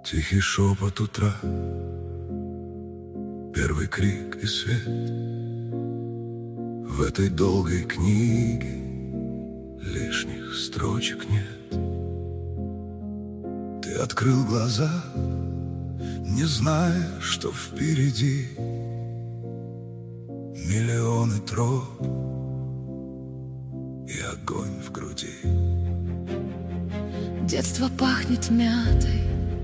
Тихий шепот утра, первый крик и свет. В этой долгой книге лишних строчек нет. Ты открыл глаза, не зная, что впереди. Миллионы троп и огонь в груди. Детство пахнет мятой,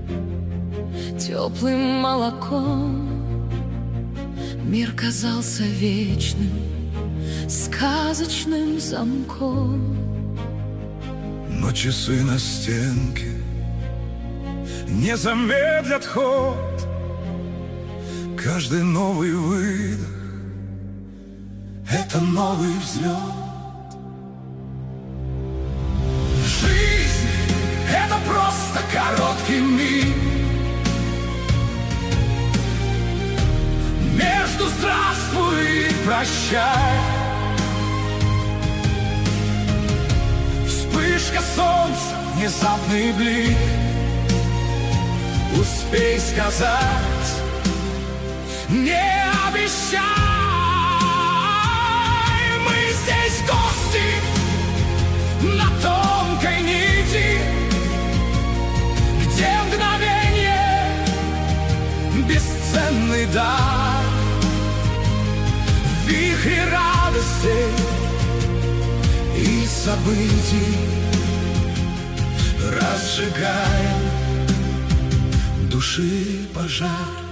теплым молоком. Мир казался вечным, сказочным замком. Но часы на стенке не замедлят ход. Каждый новый выдох — это новый взлет. Жизнь — это просто короткий миг между здравствуй и прощай. Вспышка солнца, внезапный блик. Успей сказать, не обещай. Мы здесь гости на тонкой нити, где мгновение — бесценный дар. В вихре радостей и событий разжигаем души пожар.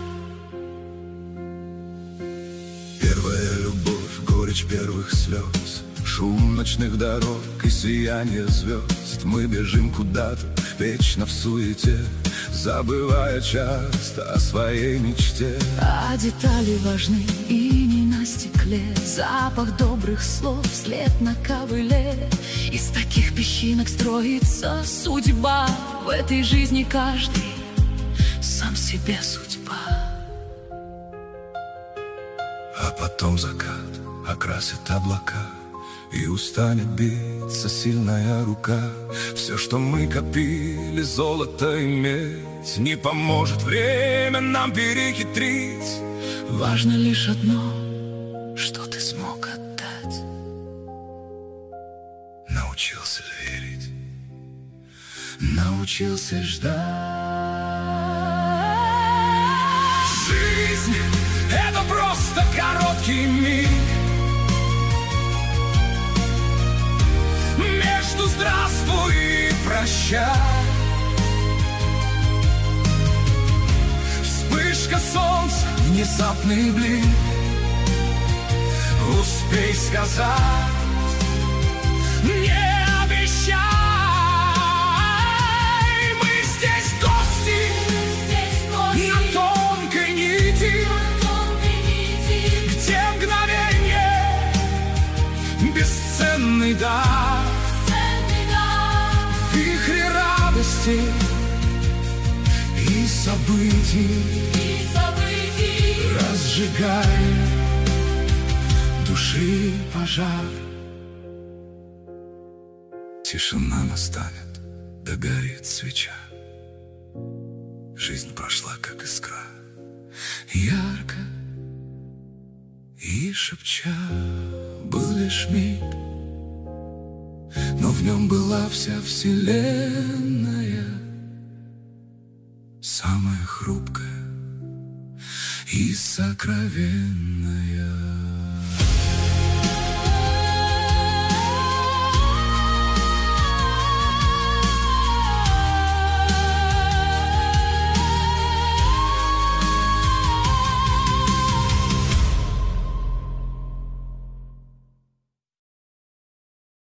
Первая любовь, горечь первых слез, шум ночных дорог и сияние звезд. Мы бежим куда-то, вечно в суете, забывая часто о своей мечте. А детали важны и не на стекле. Запах добрых слов, след на ковыле. Из таких песчинок строится судьба. В этой жизни каждый сам себе судьба. А потом закат окрасит облака, и устанет биться сильная рука. Все, что мы копили, золото и медь, не поможет время нам перехитрить. Важно лишь одно, что ты смог отдать. Научился верить, научился ждать. Жизнь — это просто короткий миг между здравствуй и прощай. Вспышка солнца, внезапный блик. Успей сказать, не обещай. Мы здесь гости на тонкой нити, где мгновение — бесценный дар. В вихре радости и событий разжигаем души пожар. Тишина настанет, догорит свеча. Жизнь прошла, как искра, ярко и шепча. Был лишь миг, но в нем была вся вселенная, самая хрупкая и сокровенная.